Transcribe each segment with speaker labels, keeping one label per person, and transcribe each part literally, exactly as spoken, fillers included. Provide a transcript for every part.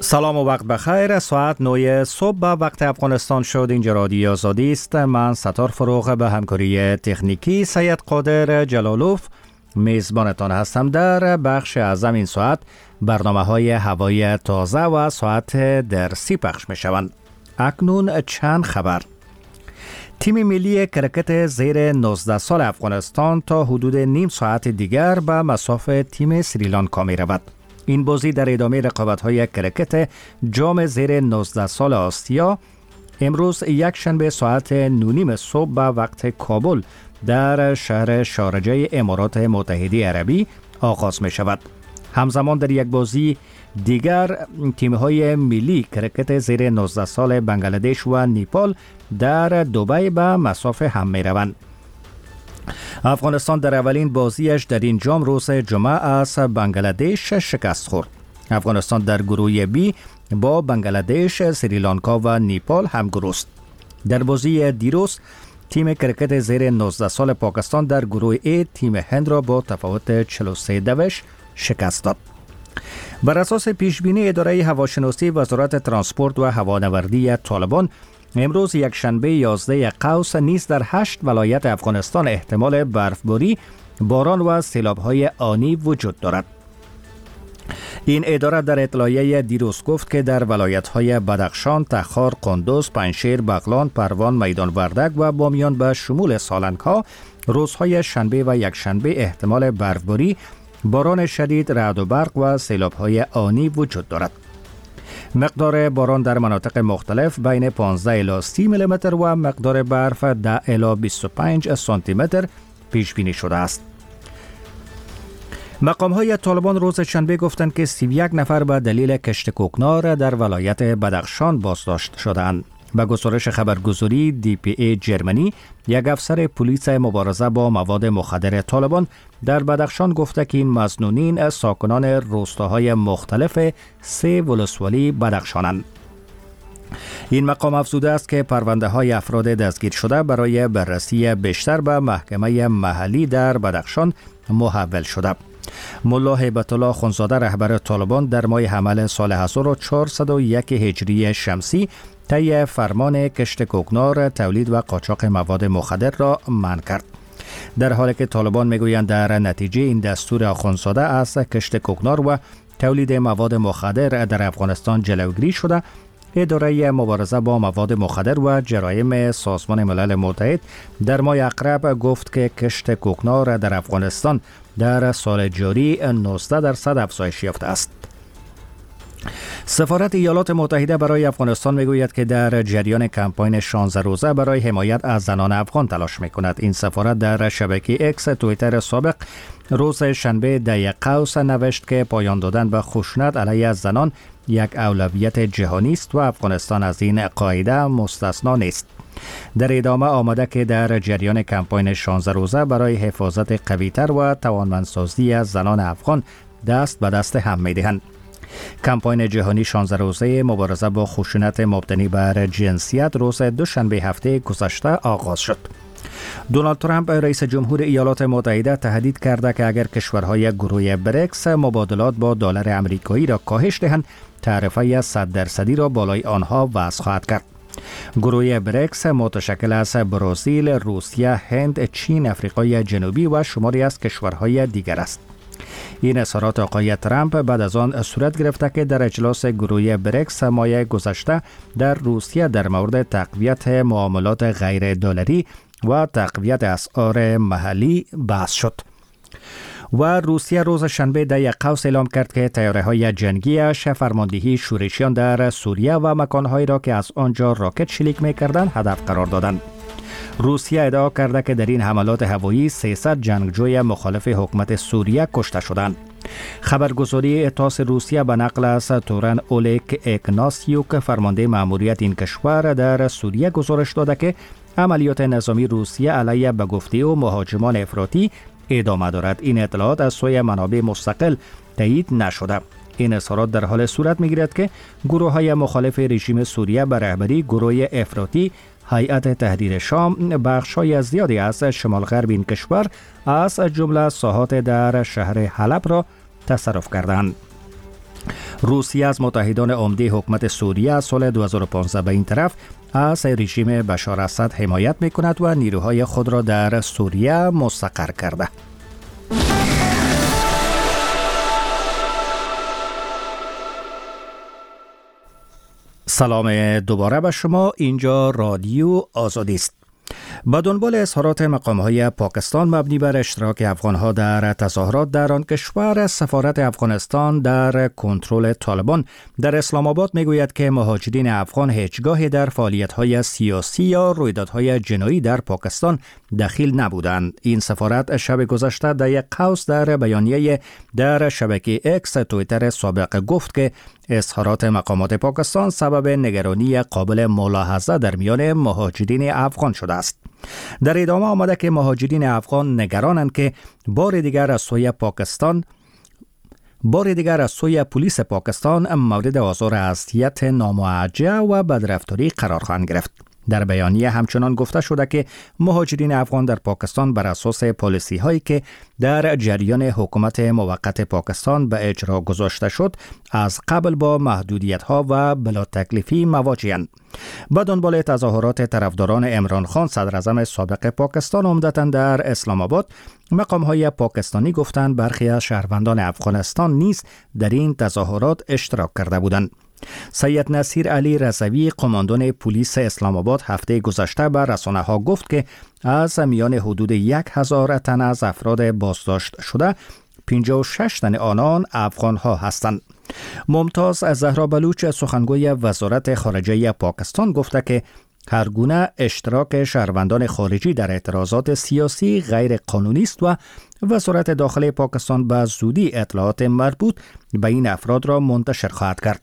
Speaker 1: سلام و وقت بخیر. ساعت نه صبح به وقت افغانستان شد. اینجا رادیو آزادی است. من ستار فروغ به همکاری تکنیکی سید قادر جلالوف میزبانتان هستم. در بخش اعظم این ساعت برنامه های هوای تازه و ساعت درسی پخش می شوند. اکنون چند خبر. تیم ملی کرکت زیر نوزده سال افغانستان تا حدود نیم ساعت دیگر به مصاف تیم سریلانکا می رود. این بازی در ادامه رقابت‌های کرکت جام زیر نوزده سال آسیا امروز یک شنبه ساعت نونیم صبح به وقت کابل در شهر شارجه امارات متحده عربی آغاز می شود. همزمان در یک بازی دیگر تیم‌های ملی کرکت زیر نوزده سال بنگلادش و نیپال در دبی به مصاف هم می روند. افغانستان در اولین بازیش در این جام روز جمعه از بنگلادش شکست خورد. افغانستان در گروه بی با بنگلادش، سریلانکا و نیپال همگروه است. در بازی دیروز تیم کرکت زیر نوزده سال پاکستان در گروه ای تیم هند را با تفاوت چهل و سه دوش شکست داد. بر اساس پیشبینی اداره هواشناسی وزارت ترانسپورت و هوانوردی طالبان، امروز یک شنبه یازده قوس نیز در هشت ولایت افغانستان احتمال برفباری، باران و سیلاب‌های آنی وجود دارد. این اداره در اطلاعیه دیروز گفت که در ولایت‌های بدخشان، تخار، قندوز، پنجشیر، بغلان، پروان، میدان وردک و بامیان به شمول سالنگ‌ها روزهای شنبه و یک شنبه احتمال برفباری، باران شدید، رعد و برق و سیلاب‌های آنی وجود دارد. مقدار باران در مناطق مختلف بین پانزده الی سی میلی متر و مقدار برف ده الی بیست و پنج سانتی متر پیش بینی شده است. مقام‌های طالبان روز شنبه گفتند که سی و یک نفر به دلیل کشت کوکنار در ولایت بدخشان بازداشت شدند. به گزارش خبرگزاری دی پی ای جرمنی، یک افسر پلیس مبارزه با مواد مخدر طالبان در بدخشان گفته که این مظنونین ساکنان روستاهای مختلف سه ولسوالی بدخشانند. این مقام افزوده است که پرونده های افراد دستگیر شده برای بررسی بیشتر به محکمه محلی در بدخشان محول شده. ملا هیبت الله خونزاده رهبر طالبان در ماه حمل سال هزار و چهارصد و یک هجری شمسی طی فرمان کشت کوکنار، تولید و قاچاق مواد مخدر را منع کرد. در حالی که طالبان میگویند در نتیجه این دستور آخوندزاده از کشت کوکنار و تولید مواد مخدر در افغانستان جلوگیری شده، اداره مبارزه با مواد مخدر و جرایم سازمان ملل متحد در ماه اقرب گفت که کشت کوکنار در افغانستان در سال جاری نوزده درصد افزایش یافته است. سفارت ایالات متحده برای افغانستان میگوید که در جریان کمپاین شانزده روزه برای حمایت از زنان افغان تلاش میکند. این سفارت در شبکه اکس توییتر سابق روز شنبه ده قوس نوشت که پایان دادن به خشونت علیه زنان یک اولویت جهانی است و افغانستان از این قاعده مستثنا نیست. در ادامه آمده که در جریان کمپاین شانزده روزه برای حفاظت قوی‌تر و توانمندسازی از زنان افغان دست به دست هم می‌دهند. کمپاین جهانی شانزده روزه مبارزه با خشونت مبتنی بر جنسیت روز دوشنبه هفته گذشته آغاز شد. دونالد ترامپ رئیس جمهور ایالات متحده تهدید کرده که اگر کشورهای گروه بریکس مبادلات با دلار آمریکایی را کاهش دهند، تعرفه صد درصدی را بالای آنها وضع خواهد کرد. گروه بریکس متشکل از برزیل، روسیه، هند، چین، آفریقای جنوبی و شماری از کشورهای دیگر است. این اظهارات آقای ترامپ بعد از آن صورت گرفته که در اجلاس گروه بریکس ماه گذشته در روسیه در مورد تقویت معاملات غیر دلاری و تقویت اسعار محلی بحث شد. و روسیه روز شنبه ده قوس اعلام کرد که طیاره‌های جنگیش فرماندهی شورشیان در سوریه و مکانهایی را که از آنجا راکت شلیک می‌کردند هدف قرار دادند. روسیه ادعا کرده که در این حملات هوایی سیصد جنگجوی مخالف حکومت سوریه کشته شدند. خبرگزاری تاس روسیه به نقل از تورن اولیک اگناسیوک فرمانده مأموریت این کشور در سوریه گزارش داده که عملیات نظامی روسیه علیه به گفته و مهاجمان افراطی ادامه دارد. این اطلاعات از سوی منابع مستقل تایید نشده. این اظهارات در حال صورت می‌گیرد که گروه‌های مخالف رژیم سوریه به رهبری گروه افراطی هیئت تحریر شام بخش‌های زیادی از شمال غرب این کشور از جمله ساحات در شهر حلب را تصرف کردند. روسیه از متحدان عمده حکومت سوریه از سال دو هزار و پانزده به این طرف از رژیم بشار اسد حمایت می‌کند و نیروهای خود را در سوریه مستقر کرده. سلام دوباره به شما، اینجا رادیو آزادی است. با دنبال اظهارات مقام‌های پاکستان مبنی بر اشتراک افغان‌ها در تظاهرات در آن کشور، سفارت افغانستان در کنترل طالبان در اسلام آباد می‌گوید که مهاجرین افغان هیچگاهی در فعالیت‌های سیاسی یا رویدادهای جنایی در پاکستان دخیل نبودند. این سفارت شب گذشته در یک قوس در بیانیه در شبکه اکس توییتر سابق گفت که اظهارات مقامات پاکستان سبب نگرانی قابل ملاحظه در میان مهاجرین افغان شده است. در ادامه آمده که مهاجرین افغان نگرانند که بار دیگر از سوی پاکستان بار دیگر از سوی پلیس پاکستان مورد آزار اذیت ناموجه و بدرفتاری قرار خواهند گرفت. در بیانیه همچنان گفته شده که مهاجرین افغان در پاکستان بر اساس پالیسی هایی که در جریان حکومت موقت پاکستان به اجرا گذاشته شد از قبل با محدودیت ها و بلا تکلیفی مواجه‌اند. با دنبال تظاهرات طرفداران عمران خان صدر اعظم سابق پاکستان عمدتاً در اسلام آباد، مقام های پاکستانی گفتند برخی از شهروندان افغانستان نیز در این تظاهرات اشتراک کرده بودند. سید نصیر علی رضوی قماندان پلیس اسلام آباد هفته گذشته به رسانه ها گفت که از میان حدود یک هزار تن از افراد بازداشت شده پنجاه و شش تن آنان افغان ها هستند. ممتاز زهرا بلوچ سخنگوی وزارت خارجه پاکستان گفته که هر گونه اشتراک شهروندان خارجی در اعتراضات سیاسی غیر قانونی است و وزارت داخلی پاکستان به زودی اطلاعات مربوط به این افراد را منتشر خواهد کرد.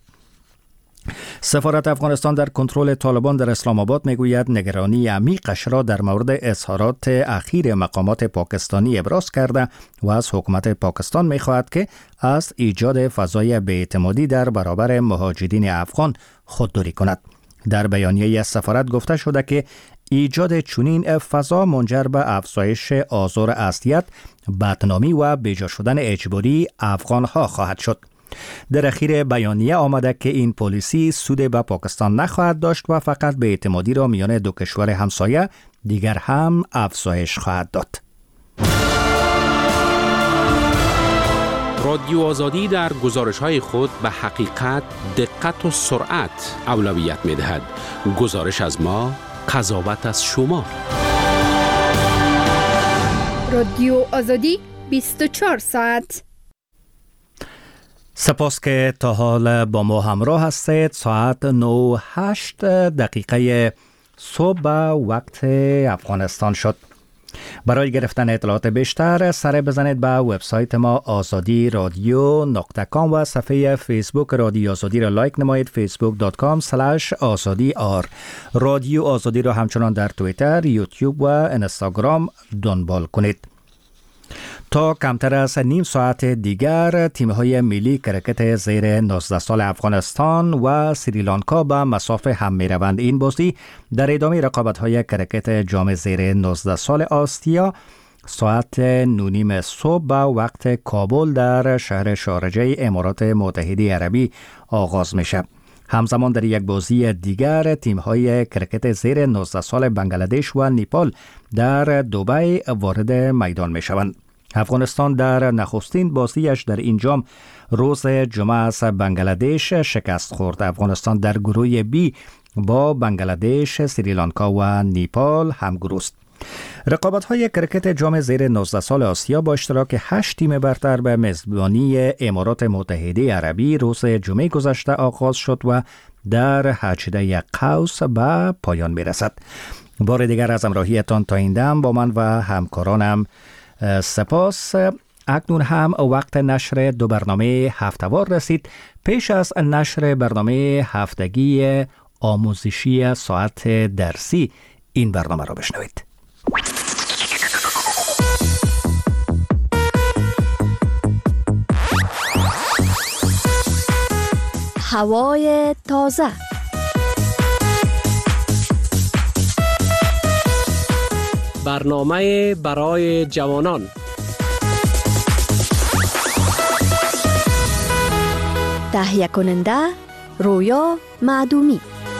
Speaker 1: سفارت افغانستان در کنترل طالبان در اسلام آباد میگوید نگرانی عمیقش را در مورد اظهارات اخیر مقامات پاکستانی ابراز کرده و از حکومت پاکستان میخواهد که از ایجاد فضای بی‌اعتمادی در برابر مهاجرین افغان خودداری کند. در بیانیه سفارت گفته شده که ایجاد چنین فضا منجر به افزایش آزار اذیت، بدنامی و بیجا شدن اجباری افغان‌ها خواهد شد. در اخیر بیانیه آمده که این پالیسی سود به پاکستان نخواهد داشت و فقط به اعتمادی را میان دو کشور همسایه دیگر هم افزایش خواهد داد.
Speaker 2: رادیو آزادی در گزارش‌های خود به حقیقت، دقت و سرعت اولویت می‌دهد. گزارش از ما، قضاوت از شما.
Speaker 3: رادیو آزادی بیست و چهار ساعت.
Speaker 1: سپاس که تا حال با ما همراه هستید. ساعت نه و هشت دقیقه صبح به وقت افغانستان شد. برای گرفتن اطلاعات بیشتر سر بزنید به وبسایت ما آزادی رادیو نقطه کام و صفحه فیسبوک رادیو آزادی را لایک نمایید. فیسبوک دات کام اسلش آزادی آر. رادیو آزادی را همچنان در توییتر، یوتیوب و اینستاگرام دنبال کنید. تا کمتر از نیم ساعت دیگر تیم‌های ملی کرکت زیر نوزده سال افغانستان و سریلانکا به مسافه هم می‌روند. این بازی در ادامه رقابت‌های کرکت جام زیر نوزده سال آسیا ساعت نونیم صبح به وقت کابل در شهر شارجه امارات متحده عربی آغاز میشه. همزمان در یک بازی دیگر تیم‌های کرکت زیر نوزده سال بنگلادش و نیپال در دبی وارد میدان میشوند. افغانستان در نخستین بازیش در این جام روز جمعه از بنگلادش شکست خورد. افغانستان در گروه بی با بنگلادش، سریلانکا و نیپال همگروه است. رقابت‌های کرکت جام زیر نوزده سال آسیا با اشتراک هشت تیم برتر به میزبانی امارات متحده عربی روز جمعه گذشته آغاز شد و در هجده قوس به پایان میرسد. بار دیگر از همراهیتان تا این دم با من و همکارانم سپاس. اکنون هم وقت نشر دو برنامه هفته‌وار رسید. پیش از نشر برنامه هفتگی آموزشی ساعت درسی این برنامه را بشنوید.
Speaker 4: هوای تازه.
Speaker 5: برنامه برای جوانان.
Speaker 4: تهیه کننده رویا معدومی.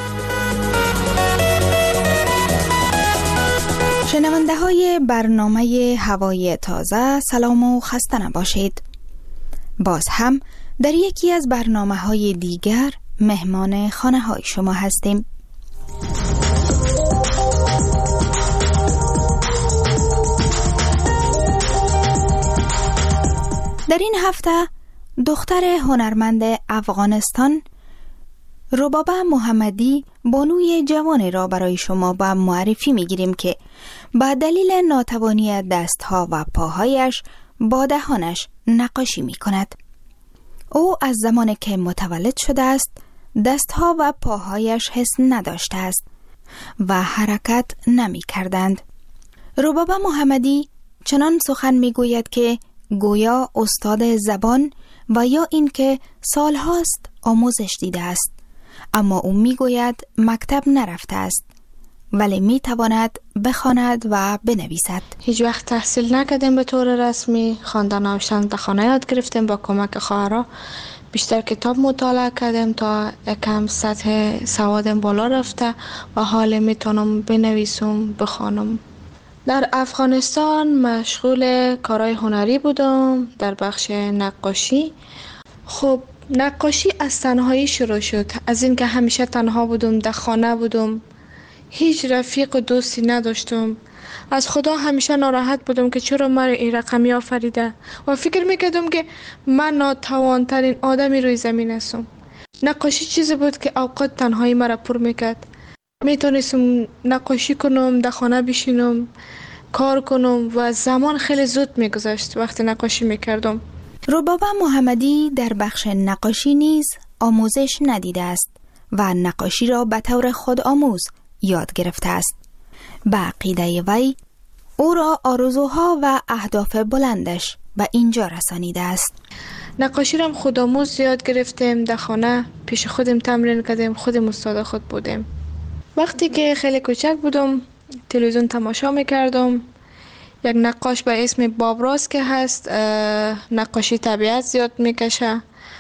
Speaker 5: شنونده های برنامه هوای تازه سلام و خسته نباشید. باز هم در یکی از برنامه های دیگر مهمان خانه های شما هستیم. در این هفته دختر هنرمند افغانستان ربابه محمدی بانوی جوان را برای شما به معرفی میگیریم که به دلیل ناتوانی دستها و پاهایش با دهانش نقاشی می کند. او از زمانی که متولد شده است دستها و پاهایش حس نداشته است و حرکت نمی کردند. ربابه محمدی چنان سخن می گوید که گویا استاد زبان و یا اینکه سالهاست آموزش دیده است، اما او می گوید مکتب نرفته است ولی می تواند بخواند و بنویسد.
Speaker 6: هیچ وقت تحصیل نکردیم به طور رسمی، خواندن و نوشتن در خانه یاد گرفتیم با کمک خواهرها. بیشتر کتاب مطالعه کردیم تا یکم سطح سوادم بالا رفته و حال میتونم بنویسم بخوانم. در افغانستان مشغول کارهای هنری بودم در بخش نقاشی. خب نقاشی از تنهایی شروع شد، از اینکه همیشه تنها بودم، در خانه بودم، هیچ رفیق و دوستی نداشتم. از خدا همیشه ناراحت بودم که چرا مرا این رقمی آفریده و فکر میکردم که من ناتوانترین آدمی روی زمین هستم. نقاشی چیزی بود که اوقات تنهایی مرا پر میکرد. میتونستم نقاشی کنم، در خانه بشینم، کار کنم و زمان خیلی زود میگذشت وقتی نقاشی میکردم.
Speaker 5: ربابه محمدی در بخش نقاشی نیز آموزش ندیده است و نقاشی را به طور خود آموز یاد گرفته است. به عقیده وی او را آرزوها و اهداف بلندش به اینجا رسانیده است.
Speaker 6: نقاشی را خود آموز یاد گرفتیم، در خانه پیش خودم تمرین کردیم، خودم استاد خود بودیم. وقتی که خیلی کوچک بودم تلویزیون تماشا میکردم. یک نقاش به اسم بابراس که هست نقاشی طبیعت زیاد میکشه.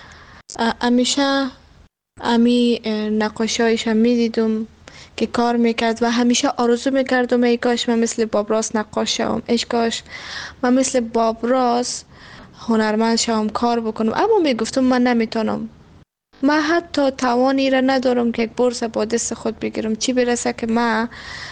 Speaker 6: همیشه امی نقاشی هایش هم میدیدم که کار میکرد و همیشه آرزو میکردم ای کاش من مثل بابراس نقاش شوم، ای کاش من مثل بابراس هنرمند شوم، کار بکنم. اما میگفتم من نمیتونم، من حتی توانی را ندارم که یک بورس با دست خود بگیرم، چی برسه که من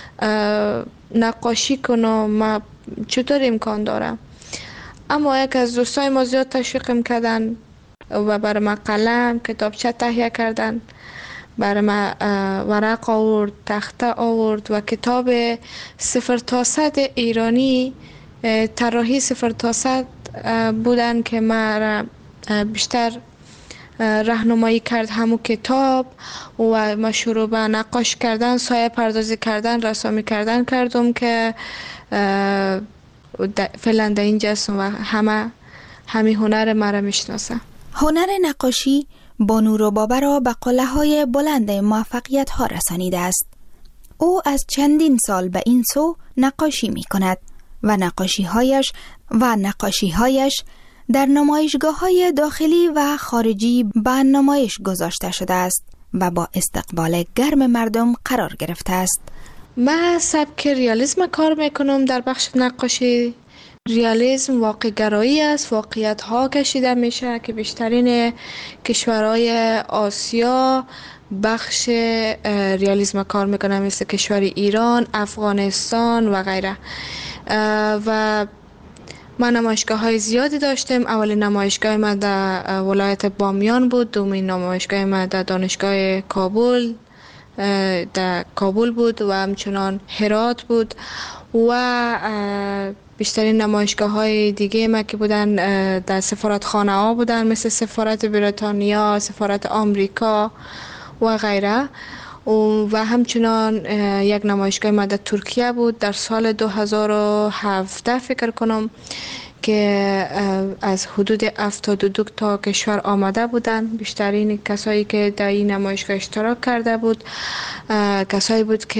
Speaker 6: نقاشی کنم، من چطور امکان دارم. اما یک از دوستای ما زیاد تشویقم کردن و برای من قلم کتابچه تهیه کردن، برای من ورق آورد، تخته آورد و کتاب صفر تا صد ایرانی، طراحی صفر تا صد بودن که من بیشتر راهنمایی کرد همون کتاب و ما شروع به نقاش کردن، سایه پردازی کردن، رسامی کردن کردم که فعلا در اینجا هستم و همه همین هنر مرا میشناسه.
Speaker 5: هنر نقاشی بانو ربابه را به قله‌های بلند موفقیت ها رسانیده است. او از چندین سال به این سو نقاشی می کند و نقاشی هایش و نقاشی هایش در نمایشگاه های داخلی و خارجی به نمایش گذاشته شده است و با استقبال گرم مردم قرار گرفته است.
Speaker 6: من سبک ریالیسم کار میکنم در بخش نقاشی. ریالیسم واقع گرایی است، واقعیت ها کشیده میشه که بیشترین کشورهای آسیا بخش ریالیسم کار میکنن، مثل کشور ایران، افغانستان و غیره. و من نمایشگاه های زیادی داشتم. اولین نمایشگاه من در ولایت بامیان بود، دومین نمایشگاه من در دانشگاه کابل در کابل بود و همچنان هرات بود و بیشترین نمایشگاه های دیگه ما که بودن در سفارت خانه ها بودن، مثل سفارت بریتانیا، سفارت آمریکا و غیره. و همچنان یک نمایشگاه ما در ترکیه بود در سال دو هزار و هفده فکر کنم که از حدود هفتاد و دو تا کشور آمده بودن. بیشترین کسایی که در این نمایشگاه اشتراک کرده بود کسایی بود که